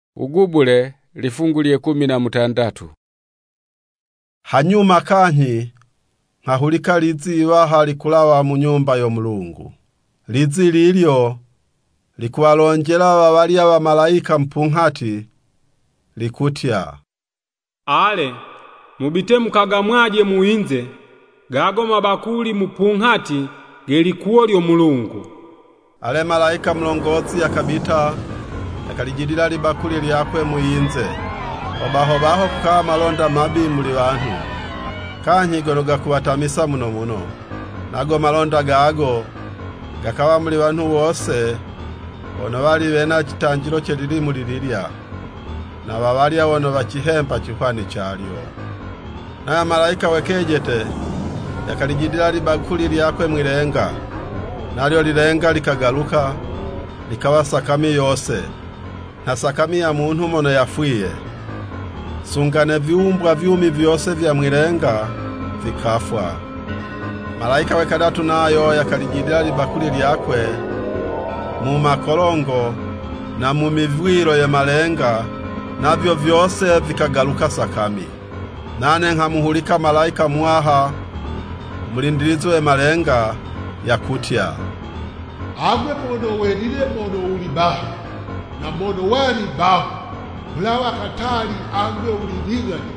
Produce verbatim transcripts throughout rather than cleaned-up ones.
Ugubule lifungulie kumi na mutandatu. Hanyuma kanyi nkahulika lizi iwaha likulawa mu nyumba yo Mulungu. Lizi lilyo likuwalonjela babalia ba malaika mpunghati likutya, ale mubite mukagamwaje muinze gago mabakuli mupunghati gelikuo lyo Mulungu. Ale malaika mlongozi yakabita yakalijidila libakuli lyakwe muinze. Obaho baho kukawa malonda mabi muli bantu. Kanyi goroga kuwatamisa muno muno. Nago malonda gago gakawa muli bantu wose ono bali bena chitanjiro chelili muli lilya. Na babalia wono bakihempa chikwani chalyo. Na malaika wekejete yakalijidila libakuli lyakwe mwilenga. Nalyo lilenga likagaluka likawa sakami yose. Na sakami ya muntu mono yafwiye. Sungane viumbwa vyumi vyose vya mwilenga vikafwa. Malaika wekadatu nayo yakalijidila libakuli lyakwe mu makolongo na mu mivwiro ya malenga, navyo vyose vikagaluka sakami. Nane nkamuhulika malaika muaha mulindilizo ya malenga yakutya, agwe mono welile mono ulibaha na mono wali bahu mulawa katali angwe ulilingani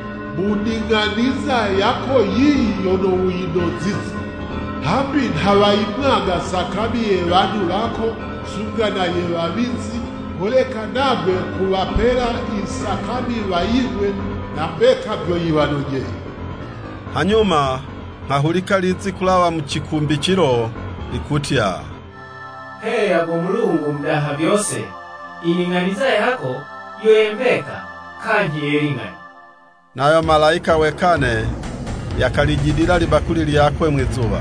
muninganiza yako yii yono uinozizi hambi nhawaimwaga sakami ye bantu lako sungana ye babizi moleka nabwe kuwapela isakami bayigwe na beka vyo yiwanojeye. Hanyuma nkahulika lizi kulawa mchikumbi chilo likutya, Hey yago Mulungu mdaha vyose ininganiza yako yoembeka kanji yeringani. Nayo malaika wekane yakalijidila libakuli lyakwe mwizuba.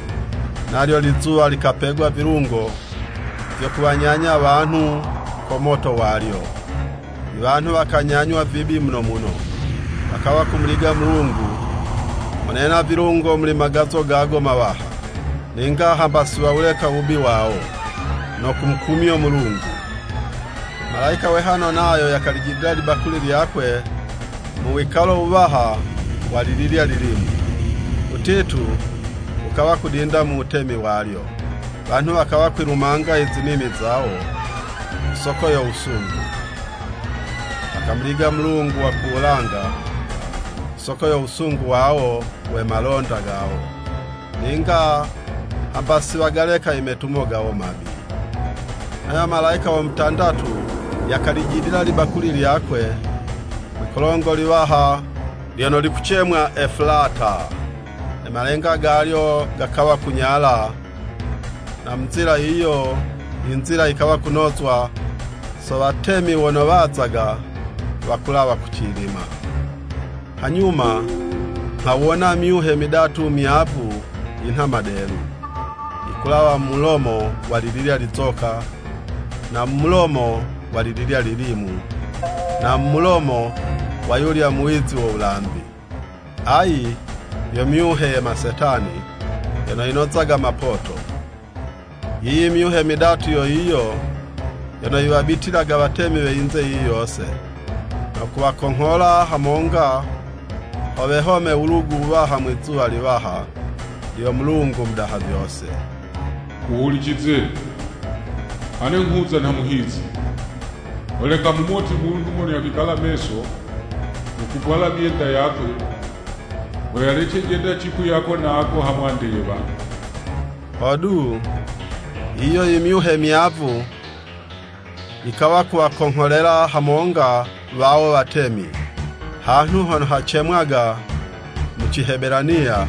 Nalyo lizuba likapegwa virungo vyo kuwanyanya abantu kwa moto walyo. Abantu bakanyanywa vibi mno muno. Bakawa kumliga Mulungu. Manena virungo mlimagazo gago mawaha. Ninga hambasiwa uleka ubi wao no kumkumio Mulungu. Malaika wehano nayo yakalijidila libakuli lyakwe muwikalo ubaha walililia lilimu. Utitu ukawa kudinda muutemi walyo. Bantu wakawa kwirumanga izimimi zao soko ya usungu. Akamliga Mulungu wa kuulanga soko ya usungu wao we malonda gao. Ninga ambasi wagaleka imetumo gao mabi. Haya malaika wa mtandatu yakalijidila libakuli lyakwe mikolongo liwaha lyono likuchemwa Eflata. Ne malenga galyo gakawa kunyala na mzira hiyo inzira ikawa kunozwa so batemi wono bazaga bakulawa kuchilima. Hanyuma nkawona myuhe midatu miapu inhamadelu ikulawa mulomo walililia lizoka na mulomo walililia lilimu na mulomo wayulia muizi wa ulambi. Ai yo myuhe masetani yono inozaga mapoto. Iyi myuhe midatu yo iyo yono iwabitilaga batemi weinze iyi yose no kuwakonhola hamonga hobehome ulugu ubaha mwizuwa liwaha liyo Mulungu mdaha vyose. Uhulichize ane nkuza na muhizi oleka mumoti Mulungu mono yakikala meso ukupwala mienda yako weyaleche jenda chiku yako na ako hamwandeye bantu. Odu iyo imyuhe miavu ikawa kuwakonholela hamonga wao batemi hantu hono hachemwaga muchiheberania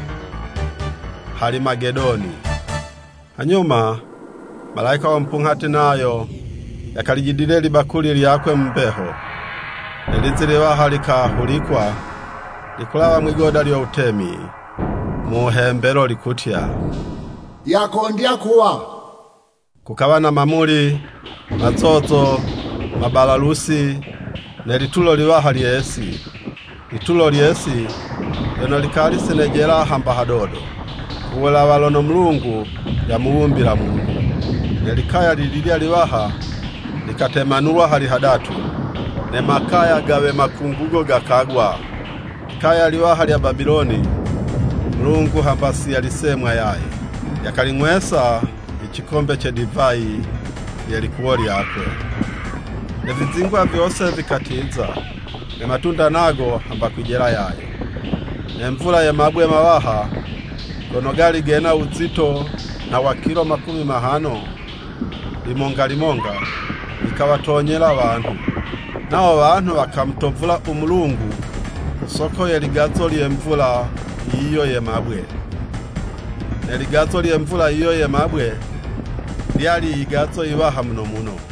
Halimagedoni. Hanyuma malaika wa mpunghati nayo yakalijidile libakuli lyakwe mbeho. Nelizilewa halikahulikwa likulawa mwigoda lyo utemi muhembelo likutya, Yakondya kuwa kukawa na mamuli mazozo mabalalusi nelitulo liwaha lyesi. Itulo lyesi yono likali senejela hamba hadodo uwela walono Mulungu ya muwumbila Mungu. Nelikaya lililia liwaha likatemanulwa hali hadatu ne makaya gawe makungugo gakagwa. Kaya liwaha lya Babiloni, Mulungu hambasi yalisemwa yaye. Yakaling'wesa ichikombe che divai yalikuwa lyakwe. Ne vizingwa vyose vikatiza, ne matunda nago hamba kwijera yaye. Ne mvula ya mabwe mawaha, gono gali gena uzito na wakilo makumi mahano, limonga limonga, ikawatonyela abantu. Nao abantu bakamtovula umulungu, soko ya ligazo liye mvula iyo ye mabwe. Ne ligazo liye mvula iyo ye mabwe, lyali igazo iwaha muno muno.